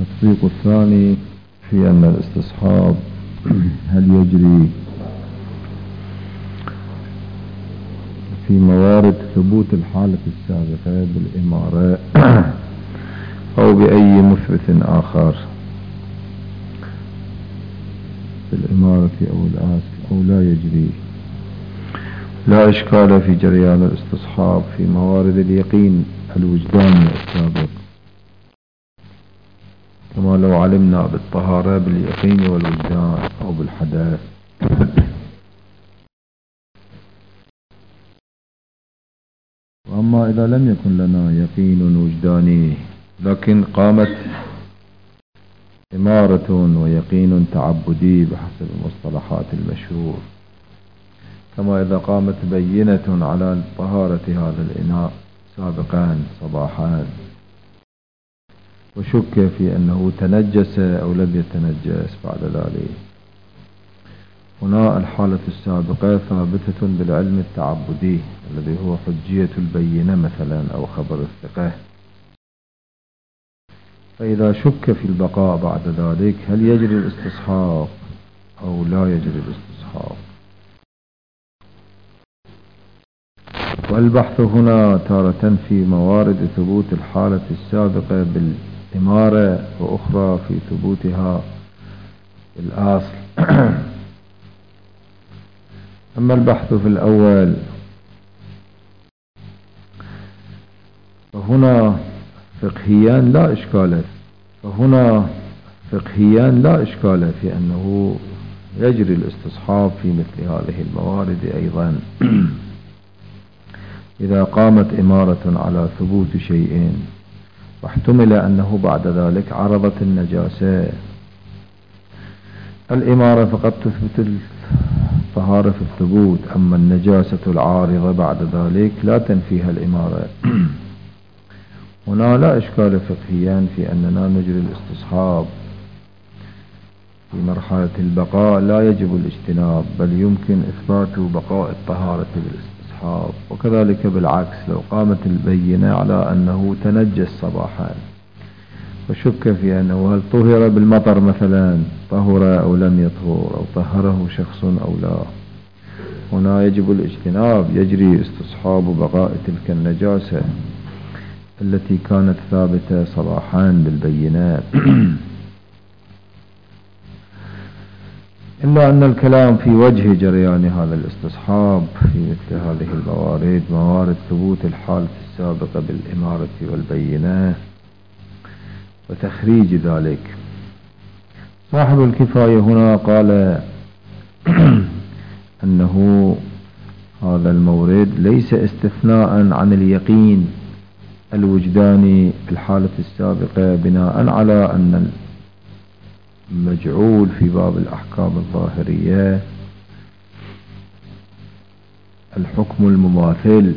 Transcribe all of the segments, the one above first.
التطبيق الثاني في أن الاستصحاب هل يجري في موارد ثبوت الحالة السابقة بالإمارة أو بأي مثبت آخر بالإمارة أو الأصل أو لا يجري. لا إشكال في جريان الاستصحاب في موارد اليقين الوجداني السابق، كما لو علمنا بالطهارة باليقين والوجدان أو بالحدث. وأما إذا لم يكن لنا يقين وجداني لكن قامت إمارة ويقين تعبدي بحسب المصطلحات المشهور، كما إذا قامت بينة على طهارة هذا الإناء سابقا صباحا وشك في أنه تنجس أو لم يتنجس بعد ذلك، هنا الحالة السابقة ثابتة بالعلم التعبدي الذي هو حجية البينة مثلا أو خبر الثقة. فإذا شك في البقاء بعد ذلك هل يجري الاستصحاب أو لا يجري الاستصحاب؟ والبحث هنا تارة في موارد ثبوت الحالة السابقة بالإمارة وأخرى في ثبوتها بالأصل. أما البحث في الأول فهنا فقهيان لا إشكال في أنه يجري الاستصحاب في مثل هذه الموارد أيضا. إذا قامت إمارة على ثبوت شيء واحتمل أنه بعد ذلك عرضت النجاسة، الإمارة فقد تثبت الطهارة في الثبوت، أما النجاسة العارضة بعد ذلك لا تنفيها الإمارة. هنا لا إشكال فقهيا في أننا نجري الاستصحاب في مرحلة البقاء، لا يجب الاجتناب بل يمكن إثبات بقاء الطهارة بالاستصحاب، وكذلك بالعكس لو قامت البينة على أنه تنجس صباحا وشك في أنه هل طهر بالمطر مثلا طهر أو لم يطهر أو طهره شخص أو لا، هنا يجب الاجتناب، يجري استصحاب بقاء تلك النجاسة التي كانت ثابتة صباحا بالبينة. إلا أن الكلام في وجه جريان هذا الاستصحاب في مثل هذه الموارد، موارد ثبوت الحالة السابقة بالإمارة والبينة وتخريج ذلك. صاحب الكفاية هنا قال أنه هذا المورد ليس استثناء عن اليقين الوجداني في الحالة السابقة بناء على أن المجعول في باب الأحكام الظاهرية الحكم المماثل،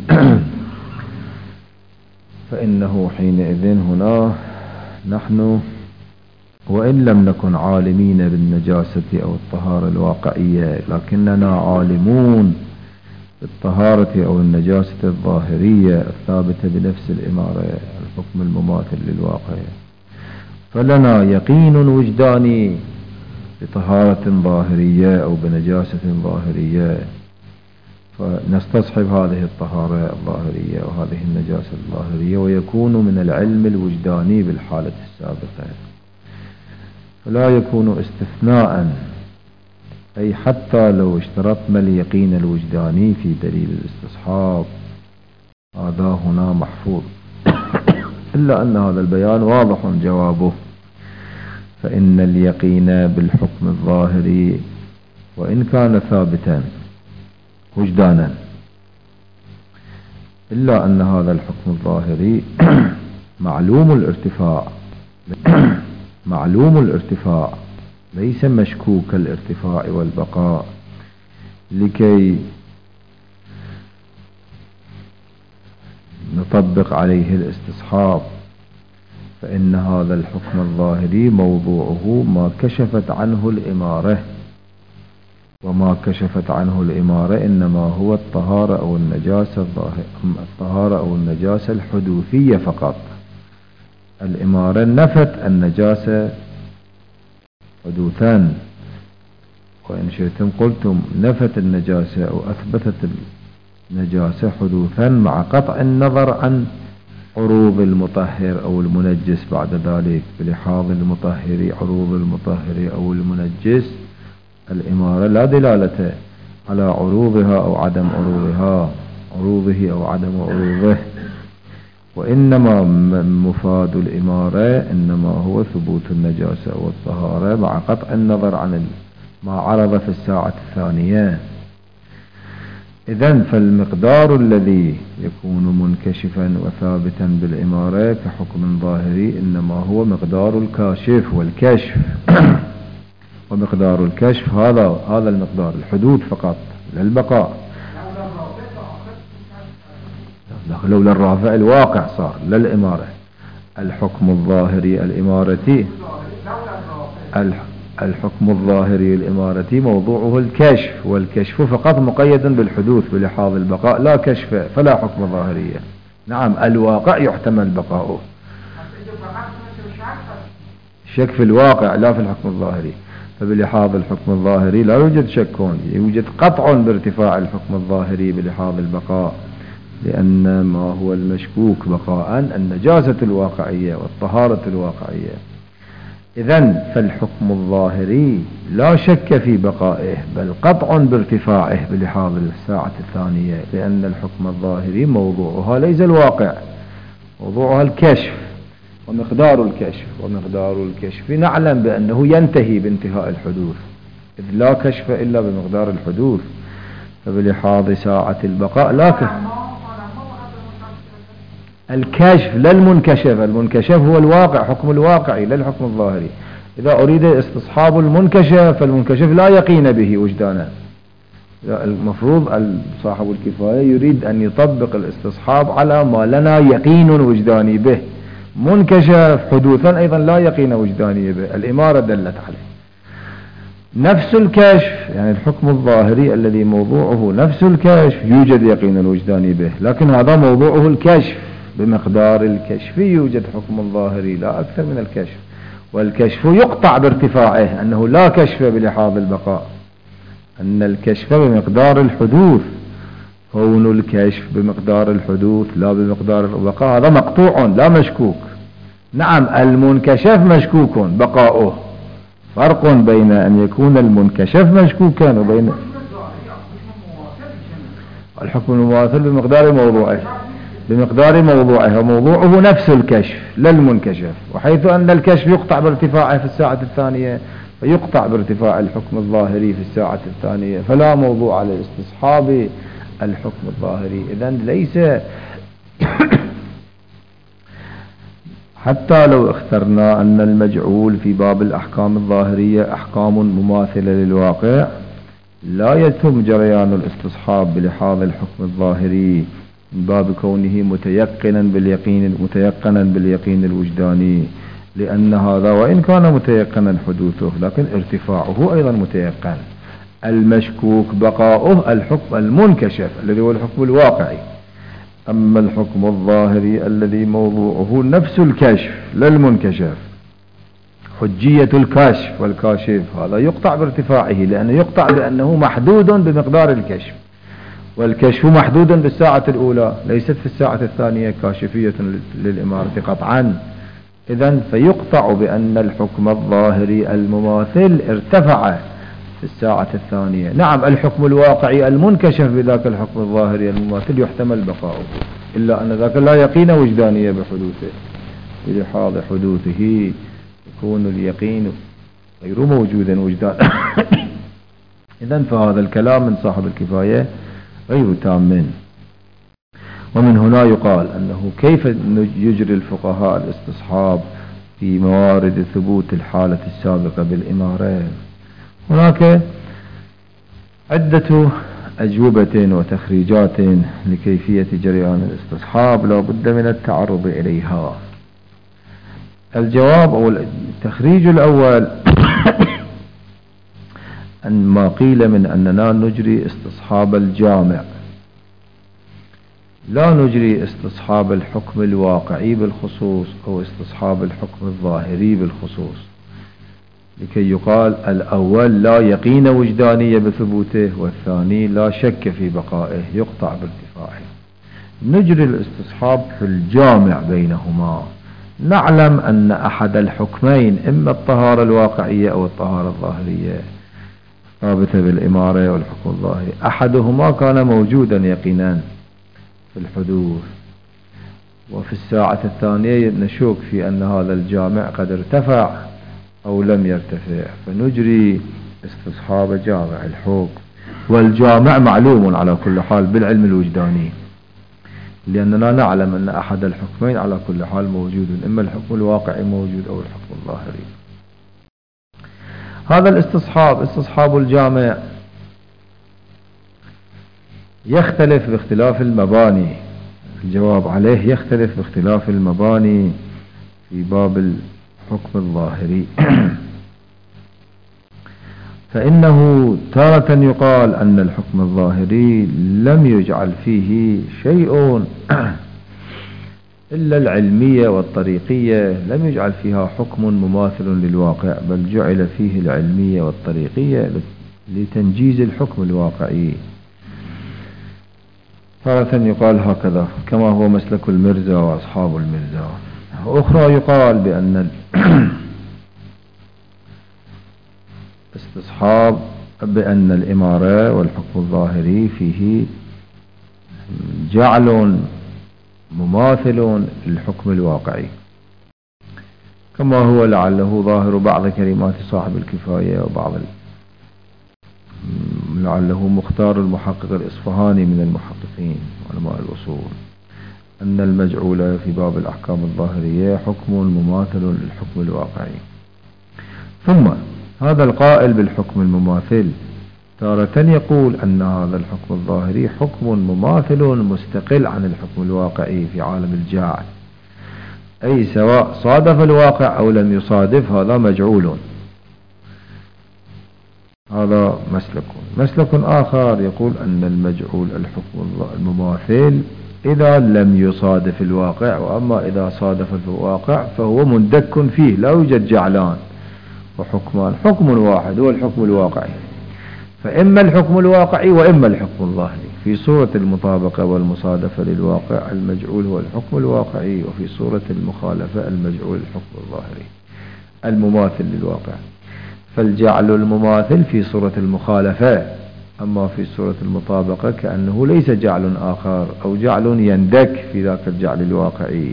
فإنه حينئذ هنا نحن وإن لم نكن عالمين بالنجاسة أو الطهارة الواقعية لكننا عالمون بالطهارة أو النجاسة الظاهرية الثابتة بنفس الإمارة الحكم المماثل للواقع، فلنا يقين وجداني بطهارة ظاهرية أو بنجاسة ظاهرية، فنستصحب هذه الطهارة الظاهرية وهذه النجاسة الظاهرية ويكون من العلم الوجداني بالحالة السابقة، فلا يكون استثناء، أي حتى لو اشترطنا اليقين الوجداني في دليل الاستصحاب هذا هنا محفوظ. إلا أن هذا البيان واضح جوابه، فإن اليقين بالحكم الظاهري وإن كان ثابتا وجدانا إلا أن هذا الحكم الظاهري معلوم الارتفاع ليس مشكوك الارتفاع والبقاء لكي نطبق عليه الاستصحاب، فإن هذا الحكم الظاهري موضوعه ما كشفت عنه الإمارة، وما كشفت عنه الإمارة إنما هو الطهارة أو النجاسة الحدوثية فقط، الإمارة نفت النجاسة حدوثا، وإن شئتم قلتم نفت النجاسة أو أثبتت النجاسة حدوثا مع قطع النظر عن عروض المطهر أو المنجس بعد ذلك، بلحاظ المطهر عروض المطهر أو المنجس. الإمارة لا دلالة على عروضها أو عدم عروضها، عروضه أو عدم عروضه، وإنما مفاد الإمارة إنما هو ثبوت النجاسة والطهارة مع قطع النظر عن ما عرض في الساعة الثانية. إذن فالمقدار الذي يكون منكشفا وثابتا بالإمارة كحكم ظاهري إنما هو مقدار الكاشف والكشف ومقدار الكشف هذا المقدار الحدود فقط لا البقاء. لولا الرافع الواقع صار لا الإمارة. الحكم الظاهري الإمارتي، الحكم الظاهري الإمارتي موضوعه الكشف، والكشف فقط مقيد بالحدوث بلحاظ البقاء، لا كشف فلا حكم ظاهرية. نعم الواقع يحتمل بقاؤه، شك في الواقع لا في الحكم الظاهري. فبلحاظ الحكم الظاهري لا يوجد شك، يوجد قطع بارتفاع الحكم الظاهري بلحاظ البقاء، لأن ما هو المشكوك بقاء النجاسة الواقعية والطهارة الواقعية. إذن فالحكم الظاهري لا شك في بقائه بل قطع بارتفاعه بلحاظ الساعة الثانية، لأن الحكم الظاهري موضوعها ليس الواقع، موضوعها الكشف ومقدار الكشف، ومقدار الكشف نعلم بأنه ينتهي بانتهاء الحدوث، إذ لا كشف إلا بمقدار الحدوث. فبلحاظ ساعة البقاء لا الكشف لا المنكشف، المنكشف هو الواقع، حكم الواقعي لا الحكم الظاهري. إذا أريد استصحاب المنكشف فالمنكشف لا يقين به وجدانا، المفروض صاحب الكفاية يريد أن يطبق الاستصحاب على ما لنا يقين وجداني به، منكشف حدوثا أيضا لا يقين وجداني به، الإمارة دلت عليه. نفس الكشف يعني الحكم الظاهري الذي موضوعه نفس الكشف يوجد يقين وجداني به، لكن هذا موضوعه الكشف، بمقدار الكشف يوجد حكم الظاهري لا أكثر من الكشف، والكشف يقطع بارتفاعه، أنه لا كشف بلحاظ البقاء، أن الكشف بمقدار الحدوث، كون الكشف بمقدار الحدوث لا بمقدار البقاء هذا مقطوع لا مشكوك. نعم المنكشف مشكوك بقاؤه، فرق بين أن يكون المنكشف مشكوكا وبين الحكم المماثل بمقدار موضوعه، بمقدار موضوعه، وموضوعه نفس الكشف لا المنكشف، وحيث أن الكشف يقطع بارتفاعه في الساعة الثانية فيقطع بارتفاع الحكم الظاهري في الساعة الثانية، فلا موضوع على استصحاب الحكم الظاهري. إذن ليس حتى لو اخترنا أن المجعول في باب الأحكام الظاهرية أحكام مماثلة للواقع لا يتم جريان الاستصحاب بلحاظ الحكم الظاهري من باب كونه متيقنا باليقين الوجداني، لأن هذا وإن كان متيقنا حدوثه لكن ارتفاعه أيضا متيقن. المشكوك بقاؤه الحكم المنكشف الذي هو الحكم الواقعي، أما الحكم الظاهري الذي موضوعه نفس الكشف لا المنكشف، حجية الكشف والكاشف هذا يقطع بارتفاعه، لأنه يقطع بأنه محدود بمقدار الكشف، والكشف محدود بالساعة الأولى ليست في الساعة الثانية كاشفية للإمارة قطعا. إذن فيقطع بأن الحكم الظاهري المماثل ارتفع في الساعة الثانية. نعم الحكم الواقعي المنكشف بذاك الحكم الظاهري المماثل يحتمل بقاؤه، إلا أن ذاك لا يقين وجدانية بحدوثه، بلحاظ حدوثه يكون اليقين غير موجودا وجدانا. إذن فهذا الكلام من صاحب الكفاية غير تام. ومن هنا يقال أنه كيف يجري الفقهاء الاستصحاب في موارد ثبوت الحالة السابقة بالإمارة. هناك عدة أجوبة وتخريجات لكيفية جريان الاستصحاب لا بد من التعرض إليها. الجواب أو التخريج الأول أن ما قيل من أننا نجري استصحاب الجامع لا نجري استصحاب الحكم الواقعي بالخصوص أو استصحاب الحكم الظاهري بالخصوص، لكي يقال الأول لا يقين وجدانية بثبوته والثاني لا شك في بقائه يقطع بارتفاعه. نجري الاستصحاب في الجامع بينهما. نعلم أن أحد الحكمين إما الطهارة الواقعية أو الطهارة الظاهرية ثابتة بالإمارة والحكم الظاهري، أحدهما كان موجودا يقينا في الحدوث، وفي الساعة الثانية نشك في أن هذا الجامع قد ارتفع أو لم يرتفع، فنجري استصحاب جامع الحكم. والجامع معلوم على كل حال بالعلم الوجداني، لأننا نعلم أن أحد الحكمين على كل حال موجود، إما الحكم الواقعي موجود أو الحكم الظاهري. هذا الاستصحاب استصحاب الجامع يختلف باختلاف المباني. الجواب عليه يختلف باختلاف المباني في باب الحكم الظاهري. فإنه تارة يقال أن الحكم الظاهري لم يجعل فيه شيء إلا العلمية والطريقية، لم يجعل فيها حكم مماثل للواقع، بل جعل فيه العلمية والطريقية لتنجيز الحكم الواقعي. تارة يقال هكذا كما هو مسلك المرزا وأصحاب المرزا. أخرى يقال بأن استصحاب بأن الإمارة والحكم الظاهري فيه جعل مماثل للحكم الواقعي، كما هو لعله ظاهر بعض كلمات صاحب الكفاية وبعض لعله مختار المحقق الإصفهاني من المحققين علماء الأصول، أن المجعول في باب الأحكام الظاهرية حكم مماثل للحكم الواقعي. ثم هذا القائل بالحكم المماثل تارة يقول أن هذا الحكم الظاهري حكم مماثل مستقل عن الحكم الواقعي في عالم الجاعل، أي سواء صادف الواقع أو لم يصادف هذا مجعول. هذا مسلك آخر يقول أن المجعول الحكم المماثل إذا لم يصادف الواقع، وأما إذا صادف الواقع فهو مندك فيه، لا يوجد جعلان وحكمان، حكم واحد هو الحكم الواقعي، فإما الحكم الواقعي وإما الحكم الظاهري. في صورة المطابقة والمصادفة للواقع المجعول هو الحكم الواقعي، وفي صورة المخالفة المجعول الحكم الظاهري المماثل للواقع. فالجعل المماثل في صورة المخالفة، أما في صورة المطابقة كأنه ليس جعل آخر أو جعل يندك في ذاك الجعل الواقعي.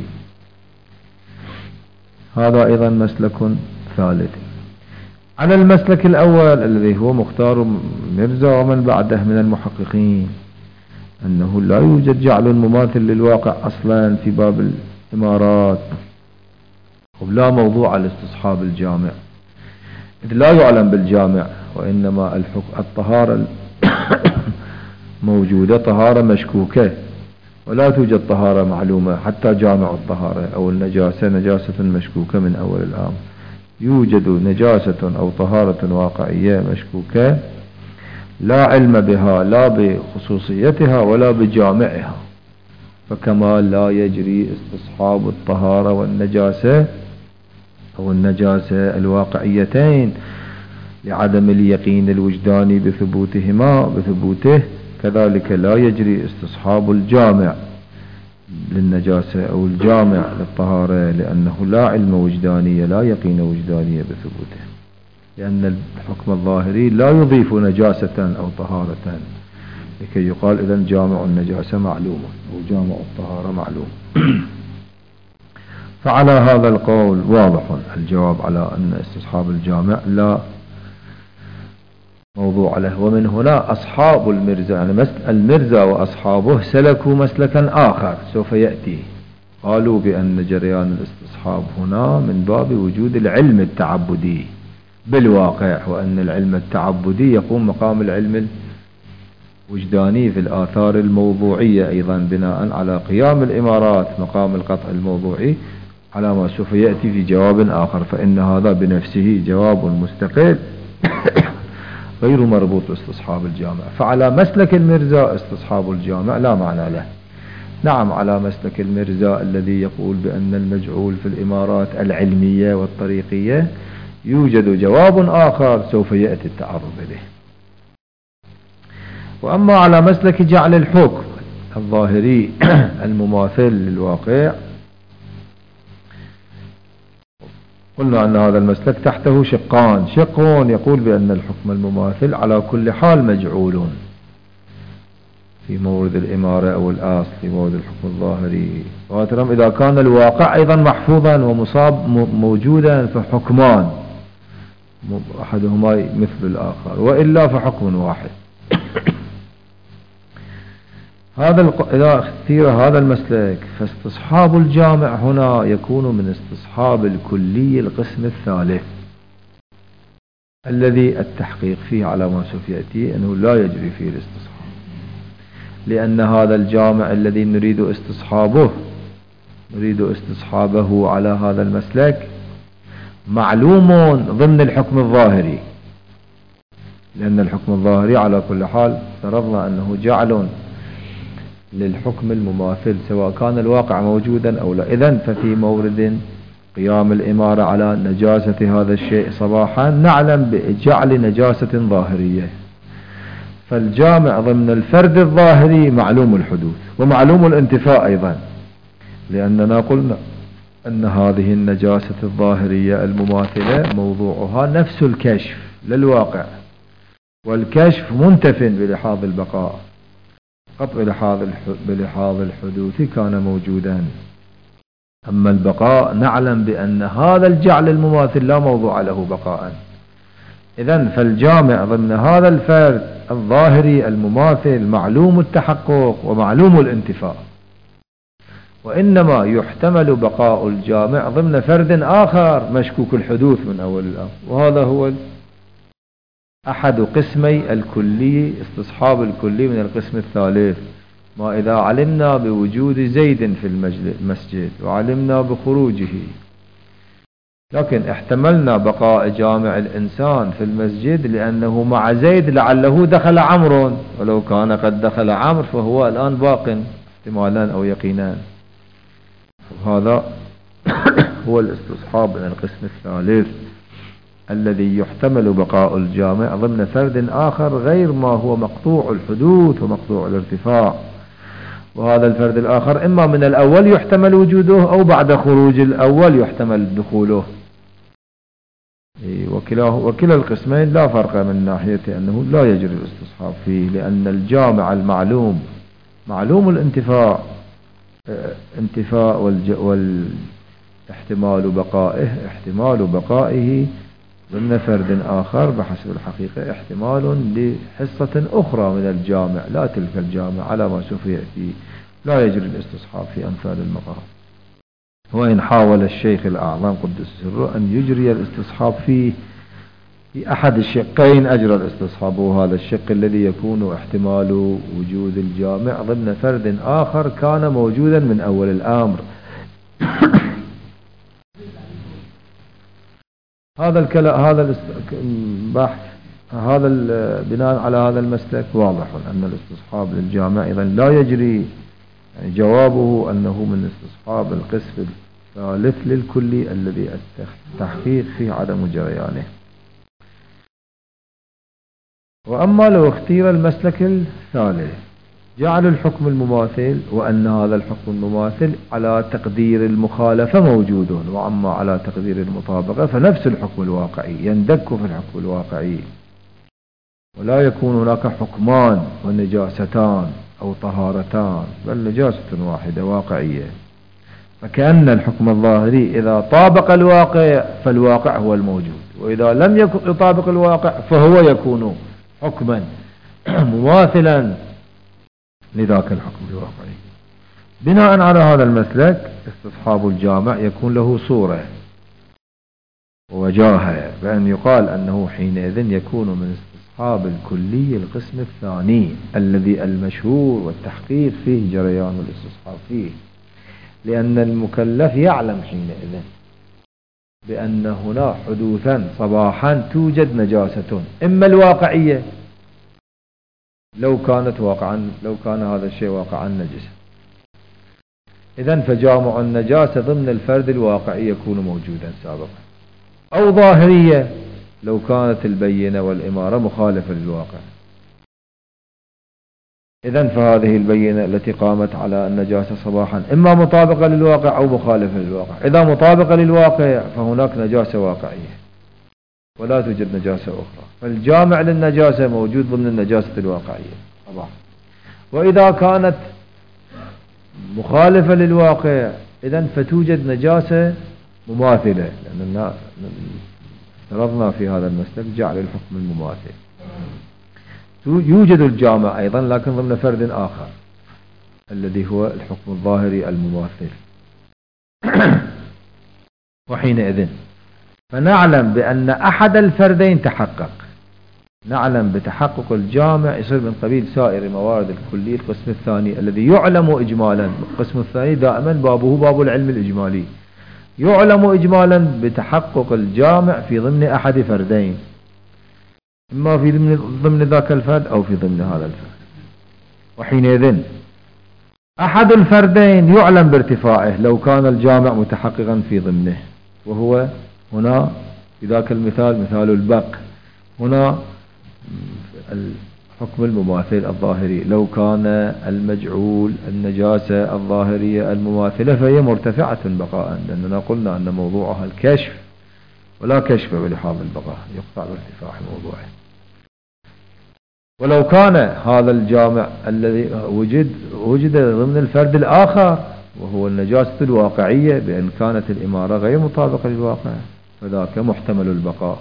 هذا أيضا مسلك ثالث. على المسلك الأول الذي هو مختار مرزا ومن بعده من المحققين أنه لا يوجد جعل مماثل للواقع أصلا في باب الإمارات، ولا موضوع الاستصحاب الجامع، إذ لا يعلم بالجامع، وإنما الطهارة موجودة طهارة مشكوكة، ولا توجد طهارة معلومة حتى جامع الطهارة. أو النجاسة نجاسة مشكوكة من أول الأمر، يوجد نجاسة أو طهارة واقعية مشكوكة لا علم بها لا بخصوصيتها ولا بجامعها، فكما لا يجري استصحاب الطهارة والنجاسة أو النجاسة الواقعيتين لعدم اليقين الوجداني بثبوته، كذلك لا يجري استصحاب الجامع للنجاسة أو الجامع للطهارة، لأنه لا علم وجداني لا يقين وجداني بثبوته، لأن الحكم الظاهري لا يضيف نجاسة أو طهارة، لكي يقال إذن جامع النجاسة معلوم أو جامع الطهارة معلوم. فعلى هذا القول واضح الجواب على أن استصحاب الجامع لا موضوع له. ومن هنا أصحاب المرزا، يعني المرزا وأصحابه سلكوا مسلكا آخر سوف يأتي، قالوا بأن جريان الاستصحاب هنا من باب وجود العلم التعبدي بالواقع، وأن العلم التعبدي يقوم مقام العلم الوجداني في الآثار الموضوعية، أيضا بناء على قيام الإمارات مقام القطع الموضوعي على ما سوف يأتي في جواب آخر، فإن هذا بنفسه جواب مستقل غير مربوط باستصحاب الجامع. فعلى مسلك المرزا استصحاب الجامع لا معنى له، نعم على مسلك المرزا الذي يقول بأن المجعول في الإمارات العلمية والطريقية يوجد جواب آخر سوف يأتي التعرض إليه. وأما على مسلك جعل الحكم الظاهري المماثل للواقع، قلنا أن هذا المسلك تحته شقان. شق يقول بأن الحكم المماثل على كل حال مجعول في مورد الإمارة أو الأصل في مورد الحكم الظاهري، واترم إذا كان الواقع أيضا محفوظا ومصاب موجودا فحكمان أحدهما مثل الآخر، وإلا فحكم واحد. إذا اختير هذا المسلك فاستصحاب الجامع هنا يكون من استصحاب الكلي القسم الثالث الذي التحقيق فيه على ما سوف يأتي أنه لا يجري فيه الاستصحاب، لأن هذا الجامع الذي نريد استصحابه على هذا المسلك معلوم ضمن الحكم الظاهري، لأن الحكم الظاهري على كل حال فرضنا أنه جعل للحكم المماثل سواء كان الواقع موجودا أو لا. إذن ففي مورد قيام الإمارة على نجاسة هذا الشيء صباحا نعلم بجعل نجاسة ظاهرية، فالجامع ضمن الفرد الظاهري معلوم الحدوث ومعلوم الانتفاء أيضا، لأننا قلنا أن هذه النجاسة الظاهرية المماثلة موضوعها نفس الكشف للواقع، والكشف منتف بلحاظ البقاء، قط بلحاظ الحدوث كان موجودا. أما البقاء نعلم بأن هذا الجعل المماثل لا موضوع له بقاء. إذن فالجامع ضمن هذا الفرد الظاهري المماثل معلوم التحقق ومعلوم الانتفاء، وإنما يحتمل بقاء الجامع ضمن فرد آخر مشكوك الحدوث من أول الأمر، وهذا هو أحد قسمي الكلي استصحاب الكلي من القسم الثالث. ما إذا علمنا بوجود زيد في المسجد وعلمنا بخروجه، لكن احتملنا بقاء جامع الإنسان في المسجد لأنه مع زيد لعله دخل عمرو، ولو كان قد دخل عمرو فهو الآن باق احتمالا أو يقينا. هذا هو الاستصحاب من القسم الثالث الذي يحتمل بقاء الجامع ضمن فرد آخر غير ما هو مقطوع الحدوث ومقطوع الارتفاع، وهذا الفرد الآخر إما من الأول يحتمل وجوده أو بعد خروج الأول يحتمل دخوله. وكلا القسمين لا فرق من ناحية أنه لا يجري الاستصحاب فيه، لأن الجامع المعلوم معلوم الانتفاء والاحتمال بقائه ضمن فرد آخر بحسب الحقيقة احتمال لحصة أخرى من الجامع لا تلك الجامع على ما سوف يأتي، لا يجري الاستصحاب في أمثال المقام. وإن حاول الشيخ الأعظم قدس سره أن يجري الاستصحاب في أحد الشقين أجرى الاستصحاب، وهذا الشق الذي يكون احتمال وجود الجامع ضمن فرد آخر كان موجودا من أول الأمر. هذا البحث بناء على هذا المسلك واضح أن الاستصحاب للجامع إذن لا يجري، يعني جوابه أنه من استصحاب القسم الثالث للكلي الذي التحقيق فيه عدم جريانه. وأما لو اختير المسلك الثالث جعل الحكم المماثل، وأن هذا الحكم المماثل على تقدير المخالفة موجود، وأما على تقدير المطابقة فنفس الحكم الواقعي يندك في الحكم الواقعي، ولا يكون هناك حكمان ونجاستان أو طهارتان، بل نجاسة واحدة واقعية. فكأن الحكم الظاهري إذا طابق الواقع فالواقع هو الموجود، وإذا لم يطابق الواقع فهو يكون حكما مماثلا لذاك الحكم الواقعي. بناء على هذا المسلك استصحاب الجامع يكون له صورة ووجاهة، بأن يقال أنه حينئذ يكون من استصحاب الكلي القسم الثاني الذي المشهور والتحقيق فيه جريان الاستصحاب فيه، لأن المكلف يعلم حينئذ بأن هنا حدوثا صباحا توجد نجاسة، إما الواقعية لو كان هذا الشيء واقعا نجسا، إذن فجامع النجاسة ضمن الفرد الواقعي يكون موجودا سابقا، أو ظاهرية لو كانت البينة والإمارة مخالفة للواقع. إذن فهذه البينة التي قامت على النجاسة صباحا إما مطابقة للواقع أو مخالفة للواقع. إذا مطابقة للواقع فهناك نجاسة واقعية ولا توجد نجاسة أخرى، فالجامع للنجاسة موجود ضمن النجاسة الواقعية طبعا. وإذا كانت مخالفة للواقع إذن فتوجد نجاسة مماثلة، لأننا افترضنا في هذا المسلك جعل الحكم المماثل. يوجد الجامع أيضا لكن ضمن فرد آخر الذي هو الحكم الظاهري المماثل. وحينئذ فنعلم بأن أحد الفردين تحقق، نعلم بتحقق الجامع يصير من قبيل سائر موارد الكلية. القسم الثاني الذي يعلم إجمالا، القسم الثاني دائما بابه باب العلم الإجمالي، يعلم إجمالا بتحقق الجامع في ضمن أحد فردين، إما في ضمن ذاك الفرد أو في ضمن هذا الفرد. وحينئذ أحد الفردين يعلم بارتفاعه لو كان الجامع متحققا في ضمنه، وهو هنا في ذاك المثال مثال البق، هنا الحكم المماثل الظاهري لو كان المجعول النجاسة الظاهرية المماثلة فهي مرتفعة بقاء، لأننا قلنا أن موضوعها الكشف ولا كشف بلحاظ البقاء، يقطع بارتفاع موضوعه. ولو كان هذا الجامع الذي وجد ضمن الفرد الآخر وهو النجاسة الواقعية بأن كانت الإمارة غير مطابقة للواقع فذاك محتمل البقاء.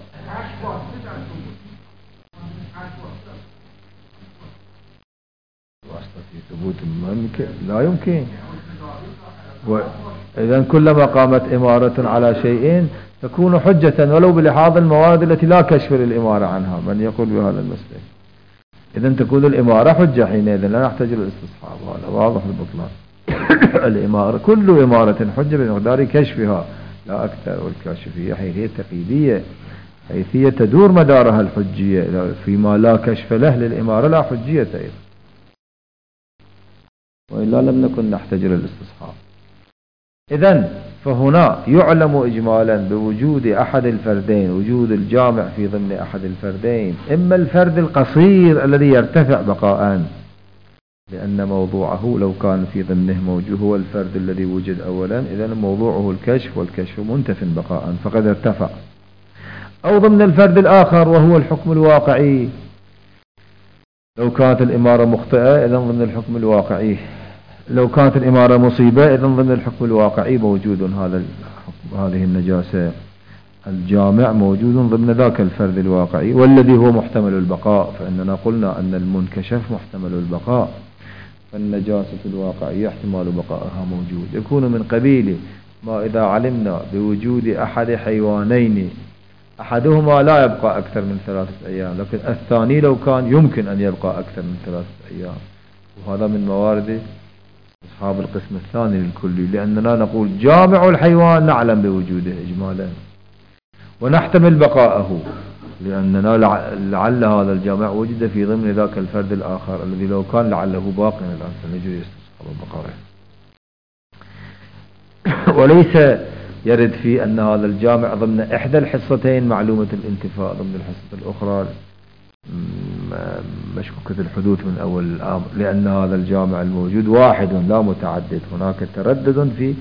في ثبوت ممكن لا يمكن. إذن كلما قامت إمارة على شيء تكون حجة ولو بلحاظ المواد التي لا كشف للإمارة عنها، من يقول بهذا المسلك. إذن تكون الإمارة حجة حينئذ لا نحتاج للاستصحاب، هذا واضح البطلان. الإمارة كل إمارة حجة بمقدار كشفها لا أكثر، والكاشفية حيثية تقييدية حيثية تدور مدارها الحجية، فيما لا كشف له للإمارة لا حجية أيضا، وإلا لم نكن نحتاج للاستصحاب. إذن فهنا يعلم إجمالا بوجود أحد الفردين، وجود الجامع في ضمن أحد الفردين، إما الفرد القصير الذي يرتفع بقاء لأن موضوعه لو كان في ضمنه موجود هو الفرد الذي وجد أولا، إذن موضوعه الكشف والكشف منتف بقاء فقد ارتفع، أو ضمن الفرد الآخر وهو الحكم الواقعي لو كانت الإمارة مخطئة إذن ضمن الحكم الواقعي، لو كانت الإمارة مصيبة إذن ضمن الحكم الواقعي موجود هذه النجاسة الجامع موجود ضمن ذاك الفرد الواقعي والذي هو محتمل البقاء. فإننا قلنا أن المنكشف محتمل البقاء، فالنجاسة الواقعية احتمال بقائها موجود، يكون من قبيل ما إذا علمنا بوجود أحد حيوانين أحدهما لا يبقى أكثر من 3 أيام لكن الثاني لو كان يمكن أن يبقى أكثر من 3 أيام، وهذا من موارد أصحاب القسم الثاني للكلي، لأننا نقول جامع الحيوان نعلم بوجوده إجمالا ونحتمل بقاءه، لأننا لعل هذا الجامع وجد في ضمن ذاك الفرد الآخر الذي لو كان لعله باقيا الآن سنجري استصحاب بقائه. وليس يرد في أن هذا الجامع ضمن إحدى الحصتين معلومة الانتفاء، ضمن الحصة الأخرى مشكوكة الحدوث من أول الأمر، لأن هذا الجامع الموجود واحد لا متعدد، هناك تردد في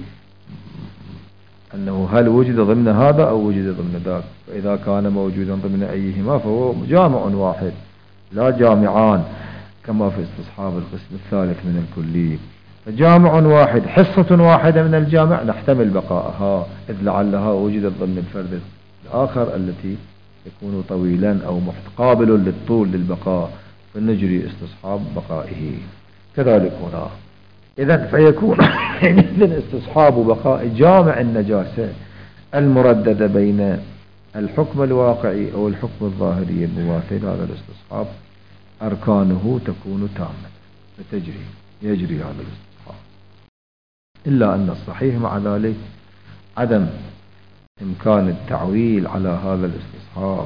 أنه هل وجد ضمن هذا أو وجد ضمن ذاك، فإذا كان موجودا ضمن أيهما فهو جامع واحد لا جامعان كما في استصحاب القسم الثالث من الكلي. فجامع واحد حصة واحدة من الجامع نحتمل بقائها إذ لعلها وجدت ضمن الفرد الآخر التي يكون طويلا أو قابل للطول للبقاء فنجري استصحاب بقائه. كذلك هنا إذن فيكون استصحاب بقاء جامع النجاسة المرددة بين الحكم الواقعي أو الحكم الظاهري المماثل، هذا الاستصحاب أركانه تكون تامة يجري هذا الاستصحاب، إلا أن الصحيح مع ذلك عدم إمكان التعويل على هذا الاستصحاب،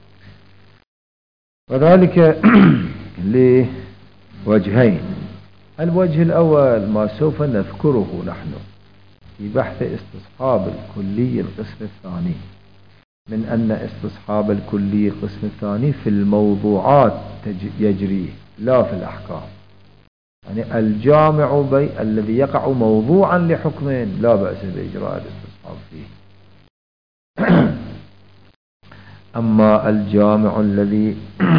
وذلك لوجهين. الوجه الأول ما سوف نذكره نحن في بحث استصحاب الكلي القسم الثاني، من أن استصحاب الكلي القسم الثاني في الموضوعات يجري لا في الأحكام. يعني الجامع الذي يقع موضوعا لحكمين لا بأس بإجراء الاستصحاب فيه. أما الجامع الذي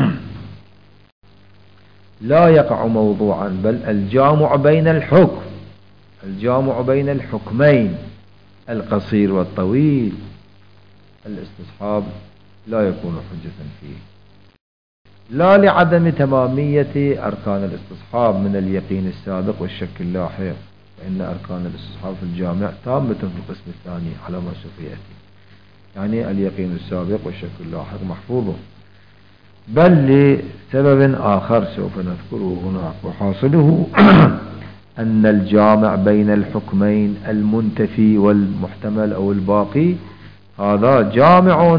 لا يقع موضوعا بل الجامع بين الحكم، الجامع بين الحكمين القصير والطويل، الاستصحاب لا يكون حجة فيه، لا لعدم تمامية أركان الاستصحاب من اليقين السابق والشك اللاحق، فإن أركان الاستصحاب في الجامع تامة في القسم الثاني على ما سوف يأتي. يعني اليقين السابق والشك اللاحق محفوظ، بل لسبب آخر سوف نذكره هناك. وحاصله أن الجامع بين الحكمين المنتفي والمحتمل أو الباقي هذا جامع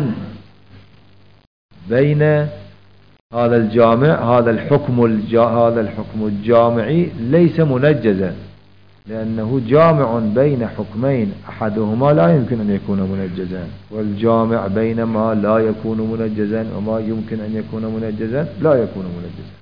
بين هذا الجامع، هذا الحكم الجامعي ليس منجزا، لأنه جامع بين حكمين أحدهما لا يمكن أن يكون منجزا، والجامع بين ما لا يكون منجزا وما يمكن أن يكون منجزا لا يكون منجزا،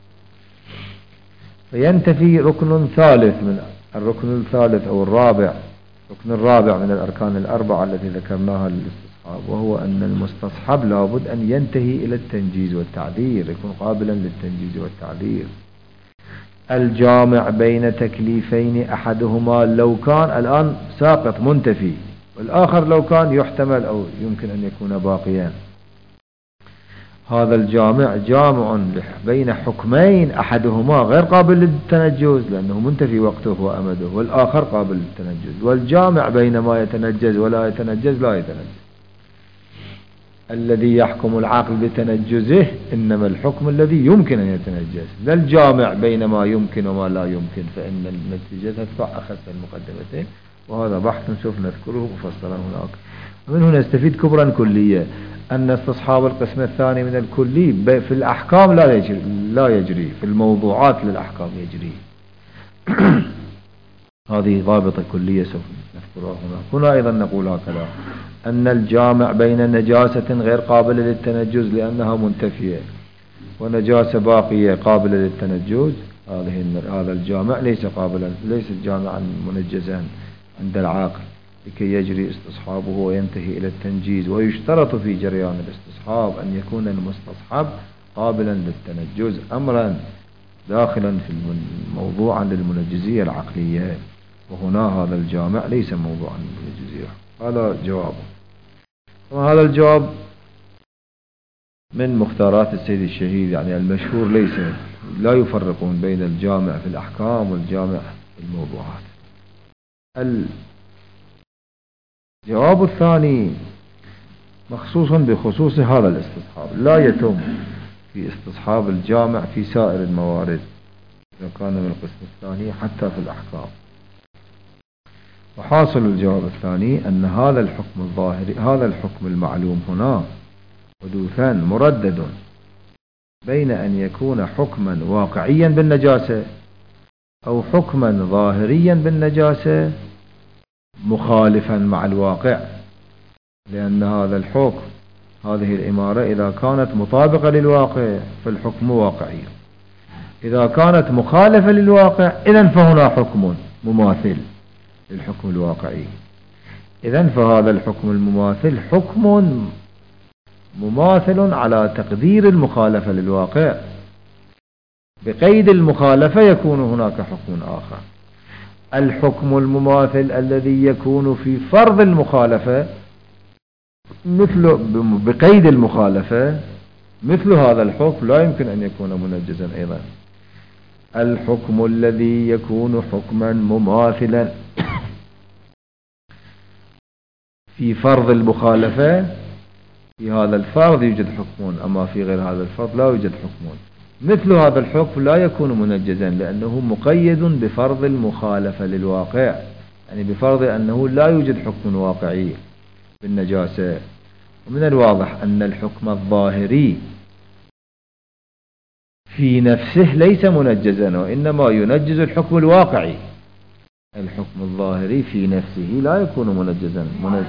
فينتفي ركن ثالث من الركن الثالث أو الرابع، الركن الرابع من الأركان الأربعة التي ذكرناها للاستصحاب، وهو أن المستصحب لابد أن ينتهي إلى التنجيز والتعذير، يكون قابلا للتنجيز والتعذير. الجامع بين تكليفين أحدهما لو كان الآن ساقط منتفي، والآخر لو كان يحتمل أو يمكن أن يكون باقيا، هذا الجامع جامع بين حكمين أحدهما غير قابل للتنجز لأنه منتفي وقته وأمده، والآخر قابل للتنجز. والجامع بين ما يتنجز ولا يتنجز لا يتنجز. الذي يحكم العقل بتنجزه إنما الحكم الذي يمكن أن يتنجز، لا الجامع بين ما يمكن وما لا يمكن، فإن النتيجة تدفع أخذ المقدمتين، وهذا بحث سوف نذكره مفصلا هناك. ومنه نستفيد كبرا كلية أن استصحاب القسم الثاني من الكلي في الأحكام لا يجري، في الموضوعات للأحكام يجري. هذه ضابطة كلية سوف نذكرها هنا أيضا نقول هكذا: أن الجامع بين نجاسة غير قابلة للتنجز لأنها منتفية ونجاسة باقية قابلة للتنجز، هذا الجامع ليس جامعا منجزا عند العاقل لكي يجري استصحابه وينتهي إلى التنجيز. ويشترط في جريان الاستصحاب أن يكون المستصحب قابلا للتنجز، أمرا داخلا في موضوعا للمنجزية العقلية، وهنا هذا الجامع ليس موضوعا للمنجزية. هذا جواب، وهذا الجواب من مختارات السيد الشهيد، يعني المشهور لا يفرقون بين الجامع في الأحكام والجامع في الموضوعات. الجواب الثاني مخصوص بخصوص هذا الاستصحاب، لا يتم في استصحاب الجامع في سائر الموارد إذا كان من القسم الثاني حتى في الأحكام. وحاصل الجواب الثاني أن هذا الحكم الظاهري، هذا الحكم المعلوم هنا حدوثا مردد بين أن يكون حكما واقعيا بالنجاسة أو حكما ظاهريا بالنجاسة مخالفا مع الواقع، لأن هذا الحكم، هذه الإمارة إذا كانت مطابقة للواقع فالحكم واقعي، إذا كانت مخالفة للواقع إذن فهنا حكم مماثل للحكم الواقعي. إذن فهذا الحكم المماثل حكم مماثل على تقدير المخالفة للواقع، بقيد المخالفة يكون هناك حكم آخر. الحكم المماثل الذي يكون في فرض المخالفة مثل بقيد المخالفة مثل هذا الحكم لا يمكن أن يكون منجزا أيضا. الحكم الذي يكون حكما مماثلا في فرض المخالفة، في هذا الفرض يوجد حكم، أما في غير هذا الفرض لا يوجد حكم، مثل هذا الحكم لا يكون منجزا لأنه مقيد بفرض المخالفة للواقع، يعني بفرض أنه لا يوجد حكم واقعي بالنجاسة. ومن الواضح أن الحكم الظاهري في نفسه ليس منجزا، وإنما ينجز الحكم الواقعي. الحكم الظاهري في نفسه لا يكون منجزا،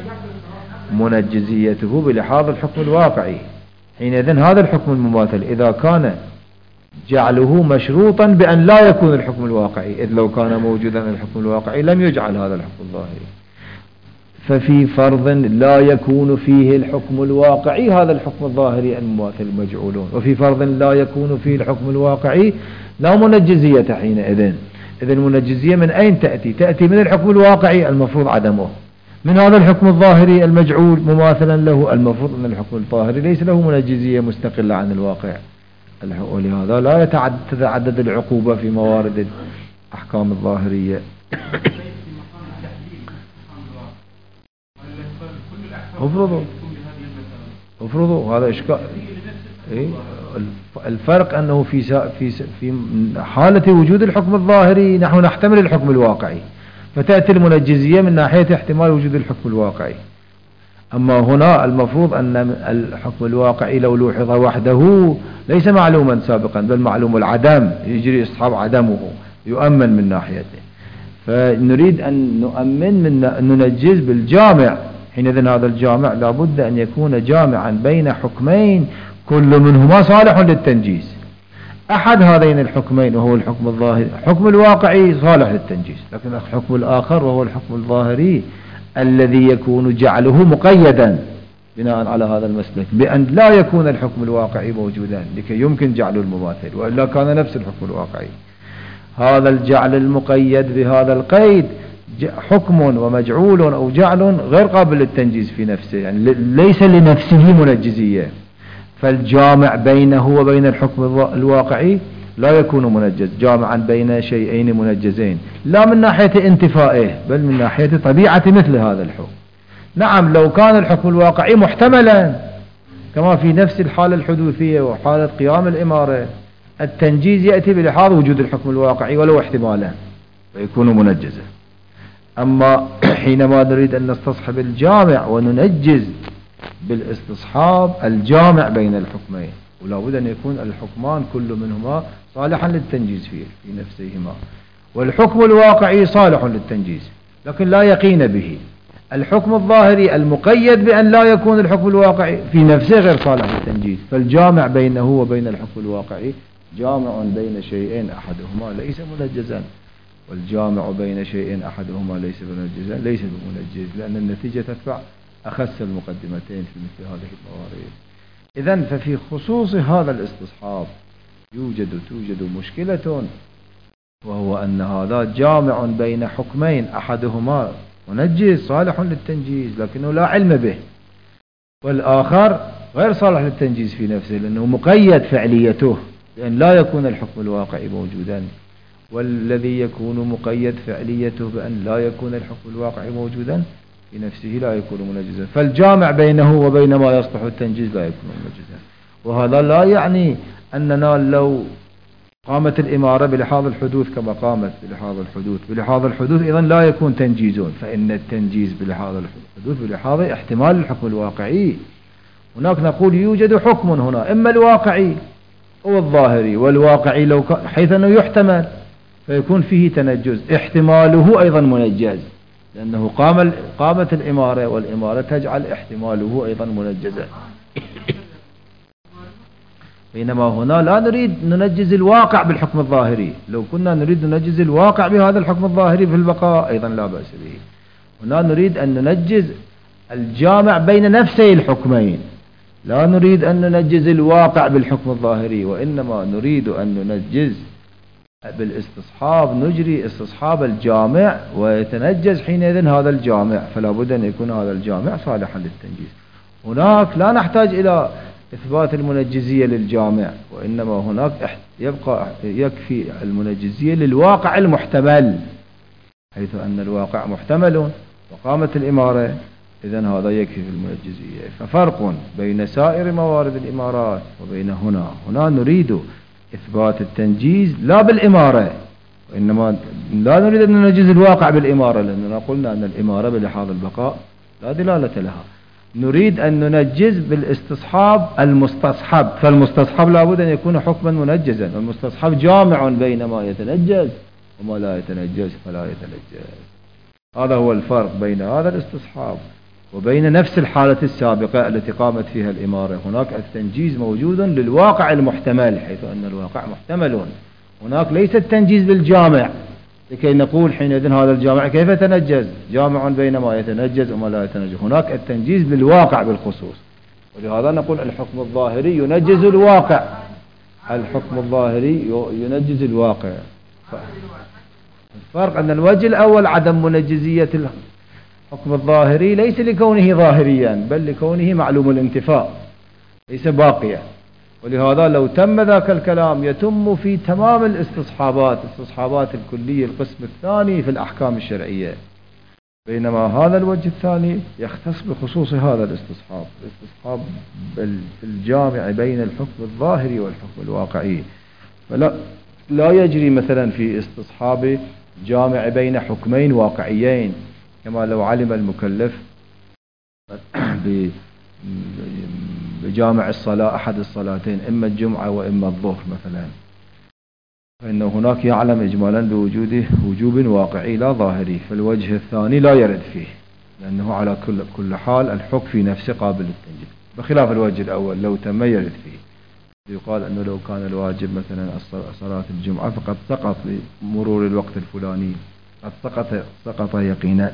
منجزيته بلحاظ الحكم الواقعي. حينئذ هذا الحكم المماثل إذا كان جعله مشروطا بأن لا يكون الحكم الواقعي، إذ لو كان موجودا الحكم الواقعي لم يجعل هذا الحكم الظاهري. ففي فرض لا يكون فيه الحكم الواقعي هذا الحكم الظاهري المماثل مجعولون، وفي فرض لا يكون فيه الحكم الواقعي لا منجزية حينئذ. إذن المنجزية من أين تأتي؟ تأتي من الحكم الواقعي المفروض عدمه، من هذا الحكم الظاهري المجعول مماثلا له المفروض أن الحكم الظاهري ليس له منجزية مستقلة عن الواقع، ولهذا لا تتعدد العقوبة في موارد الأحكام الظاهرية. افرضوا هذا إشكال. الفرق أنه في حالة وجود الحكم الظاهري نحن نحتمل الحكم الواقعي، فتأتي المنجزية من ناحية احتمال وجود الحكم الواقعي. أما هنا المفروض أن الحكم الواقعي لو لوحظ وحده ليس معلوما سابقا، بل معلوم العدم، يجري إصحاب عدمه، يؤمن من ناحيته. فنريد أن ننجز بالجامع. حينئذ هذا الجامع لابد أن يكون جامعا بين حكمين كل منهما صالح للتنجيز. أحد هذين الحكمين وهو الحكم الظاهري، الحكم الواقعي صالح للتنجيز، لكن الحكم الآخر وهو الحكم الظاهري الذي يكون جعله مقيدا بناء على هذا المسلك بأن لا يكون الحكم الواقعي موجودا لكي يمكن جعل المماثل، وإلا كان نفس الحكم الواقعي. هذا الجعل المقيد بهذا القيد حكم ومجعول أو جعل غير قابل للتنجيز في نفسه، يعني ليس لنفسه منجزية. فالجامع بينه وبين الحكم الواقعي لا يكون منجز، جامعا بين شيئين منجزين، لا من ناحية انتفائه بل من ناحية طبيعة مثل هذا الحكم. نعم لو كان الحكم الواقعي محتملا كما في نفس الحالة الحدوثية وحالة قيام الإمارة، التنجيز يأتي بلحاظ وجود الحكم الواقعي ولو احتمالا ويكون منجزا. أما حينما نريد أن نستصحب الجامع وننجز بالاستصحاب الجامع بين الحكمين، ولا بد أن يكون الحكمان كل منهما صالحا للتنجيز في نفسهما، والحكم الواقعي صالح للتنجيز لكن لا يقين به. الحكم الظاهري المقيد بأن لا يكون الحكم الواقعي في نفسه غير صالح للتنجيز، فالجامع بينه وبين الحكم الواقعي جامع بين شيئين أحدهما ليس منجزا، والجامع بين شيئين أحدهما ليس منجزا ليس بمنجز، لأن النتيجة تتبع أخس المقدمتين في مثل هذه الموارد. إذن ففي خصوص هذا الاستصحاب توجد مشكلة، وهو أن هذا جامع بين حكمين أحدهما منجز صالح للتنجيز لكنه لا علم به، والآخر غير صالح للتنجيز في نفسه لأنه مقيد فعليته لأن لا يكون الحكم الواقعي موجودا، والذي يكون مقيد فعليته بأن لا يكون الحكم الواقعي موجودا في نفسه لا يكون منجزا. فالجامع بينه وبين ما يصلح التنجيز لا يكون منجزا. وهذا لا يعني أننا لو قامت الإمارة بلحاظ الحدوث كما قامت بلحاظ الحدوث إذن لا يكون تنجيزون، فإن التنجيز بلحاظ الحدوث بلحاظ احتمال الحكم الواقعي. هناك نقول يوجد حكم هنا إما الواقعي أو الظاهري، والواقعي لو حيث أنه يحتمل فيكون فيه تنجز، احتماله أيضا منجز لأنه قامت الإمارة والإمارة تجعل احتماله أيضا منجزا. بينما هنا لا نريد ننجز الواقع بالحكم الظاهري، لو كنا نريد ننجز الواقع بهذا الحكم الظاهري في البقاء أيضا لا بأس به. هنا نريد أن ننجز الجامع بين نفسي الحكمين، لا نريد أن ننجز الواقع بالحكم الظاهري، وإنما نريد أن ننجز بالاستصحاب، نجري استصحاب الجامع ويتنجز حينئذ هذا الجامع، فلا بد أن يكون هذا الجامع صالحا للتنجيز. هناك لا نحتاج إلى إثبات المنجزية للجامع، وإنما هناك يكفي المنجزية للواقع المحتمل، حيث أن الواقع محتمل وقامت الإمارة إذن هذا يكفي في المنجزية. ففرق بين سائر موارد الإمارات وبين هنا نريد إثبات التنجيز لا بالإمارة، وإنما لا نريد أن ننجز الواقع بالإمارة، لأننا قلنا أن الإمارة بلحاظ البقاء لا دلالة لها. نريد أن ننجز بالاستصحاب المستصحب، فالمستصحب لابد أن يكون حكما منجزا، والمستصحب جامع بين ما يتنجز وما لا يتنجز فلا يتنجز. هذا هو الفرق بين هذا الاستصحاب وبين نفس الحالة السابقة التي قامت فيها الإمارة. هناك التنجيز موجود للواقع المحتمل، حيث أن الواقع محتمل. هناك ليس التنجيز بالجامع لكي نقول حينئذ هذا الجامع كيف يتنجز، جامع بين ما يتنجز وما لا يتنجز. هناك التنجيز بالواقع بالخصوص، ولهذا نقول الحكم الظاهري ينجز الواقع. الحكم الظاهري ينجز الواقع. الفرق أن الوجه الأول عدم منجزية الحكم الظاهري ليس لكونه ظاهريا، بل لكونه معلوم الانتفاء، ليس باقيا. ولهذا لو تم ذاك الكلام يتم في تمام الاستصحابات، استصحابات الكلية القسم الثاني في الأحكام الشرعية، بينما هذا الوجه الثاني يختص بخصوص هذا الاستصحاب، الاستصحاب الجامع بين الحكم الظاهري والحكم الواقعي. فلا يجري مثلا في استصحاب جامع بين حكمين واقعيين، كما لو علم المكلف بجامع الصلاة أحد الصلاتين، إما الجمعة وإما الظهر مثلا، فإنه هناك يعلم إجمالا بوجوده وجوب واقعي لا ظاهري، فالوجه الثاني لا يرد فيه، لأنه على كل حال الحكم في نفسه قابل للتنجيز، بخلاف الوجه الأول لو تم يرد فيه. يقال أنه لو كان الواجب مثلا صلاة الجمعة فقد سقط لمرور الوقت الفلاني، قد سقط يقينا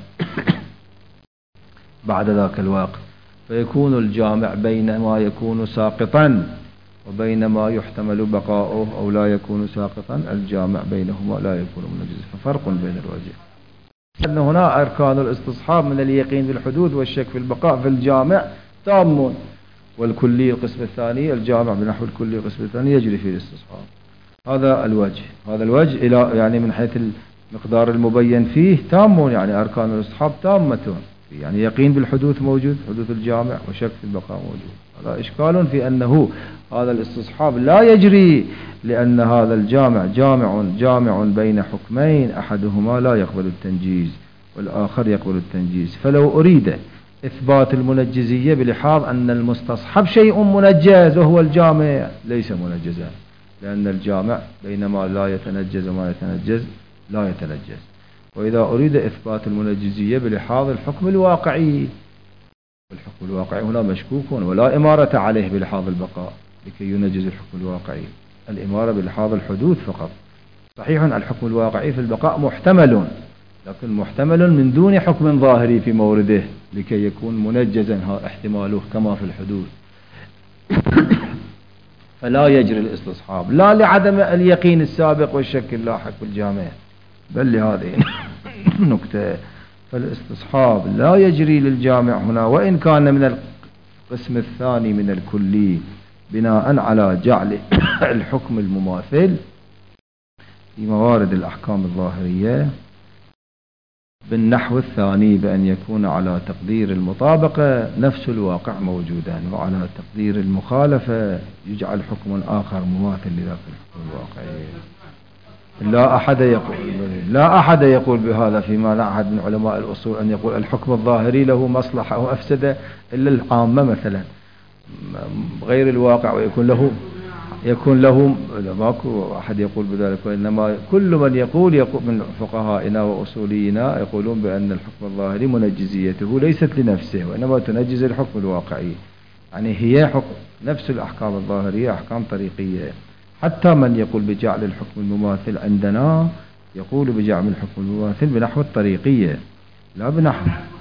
بعد ذاك الوقت، فيكون الجامع بين ما يكون ساقطا وبين ما يحتمل بقاؤه أو لا يكون ساقطا، الجامع بينهما لا يكون منجزا، ففرق بين الوجه. أن هنا أركان الاستصحاب من اليقين بالحدوث والشك في البقاء في الجامع تام، والكلي القسم الثاني الجامع بنحو الكلي القسم الثاني يجري في الاستصحاب. هذا الوجه إلى يعني من حيث المقدار المبين فيه تام، يعني أركان الاستصحاب تامة، يعني يقين بالحدوث موجود، حدوث الجامع، وشك في البقاء موجود. هذا إشكال في أنه هذا الاستصحاب لا يجري، لأن هذا الجامع جامع بين حكمين، أحدهما لا يقبل التنجيز والآخر يقبل التنجيز. فلو أريد إثبات المنجزية بلحاظ أن المستصحب شيء منجز وهو الجامع، ليس منجزا، لأن الجامع بينما لا يتنجز وما يتنجز لا يتنجز. وإذا أريد إثبات المنجزية بلحاظ الحكم الواقعي، الحكم الواقعي هنا مشكوك ولا إمارة عليه بلحاظ البقاء لكي ينجز الحكم الواقعي، الإمارة بلحاظ الحدوث فقط. صحيح الحكم الواقعي في البقاء محتمل، لكن محتمل من دون حكم ظاهري في مورده لكي يكون منجزا احتماله كما في الحدوث. فلا يجري الاستصحاب لا لعدم اليقين السابق والشك اللاحق بالجامع، بل لهذه النكتة. فالاستصحاب لا يجري للجامع هنا، وإن كان من القسم الثاني من الكلي، بناء على جعل الحكم المماثل في موارد الأحكام الظاهرية بالنحو الثاني، بأن يكون على تقدير المطابقة نفس الواقع موجودا، وعلى تقدير المخالفة يجعل حكم آخر مماثل لذاك الحكم الواقعي. لا أحد يقول بهذا فيما لا أحد من علماء الأصول أن يقول الحكم الظاهري له مصلحة أو أفسدة إلا العامة مثلا غير الواقع، ويكون له ماكو أحد يقول بذلك، وإنما كل من يقول من فقهائنا وأصولينا يقولون بأن الحكم الظاهري منجزيته ليست لنفسه، وإنما تنجز الحكم الواقعي، يعني هي حكم نفس الأحكام الظاهرية أحكام طريقية. حتى من يقول بجعل الحكم المماثل عندنا يقول بجعل الحكم المماثل بنحو الطريقية لا بنحو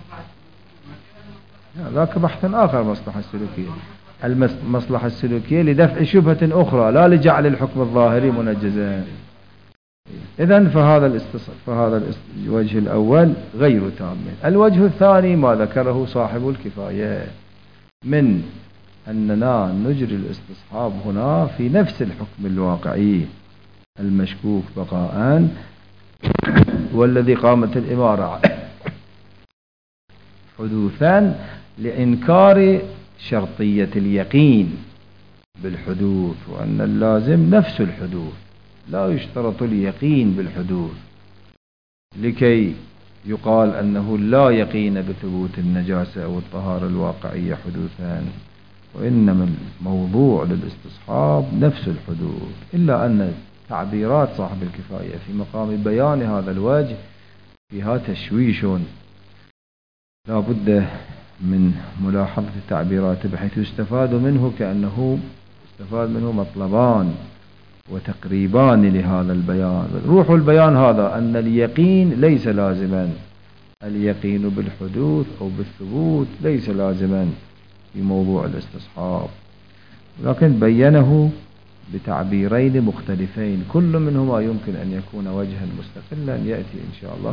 ذاك بحث آخر، مصلحة السلوكية. المصلحة السلوكية لدفع شبهة أخرى لا لجعل الحكم الظاهري منجزا. إذن فهذا الوجه الأول غير تام. الوجه الثاني ما ذكره صاحب الكفاية من أننا نجري الاستصحاب هنا في نفس الحكم الواقعي المشكوك بقاء، والذي قامت الإمارة حدوثا لإنكار شرطية اليقين بالحدوث، وأن اللازم نفس الحدوث، لا يشترط اليقين بالحدوث لكي يقال أنه لا يقين بثبوت النجاسة أو الطهارة الواقعية حدوثا، وإنما الموضوع للاستصحاب نفس الحدوث، إلا أن تعبيرات صاحب الكفاية في مقام بيان هذا الوجه فيها تشويش، لا بد من ملاحظة التعبيرات بحيث يستفاد منه كأنه استفاد منه مطلبان وتقريبان لهذا البيان. روح البيان هذا أن اليقين ليس لازما، اليقين بالحدوث أو بالثبوت ليس لازما في موضوع الاستصحاب، لكن بينه بتعبيرين مختلفين كل منهما يمكن أن يكون وجها مستقلا يأتي إن شاء الله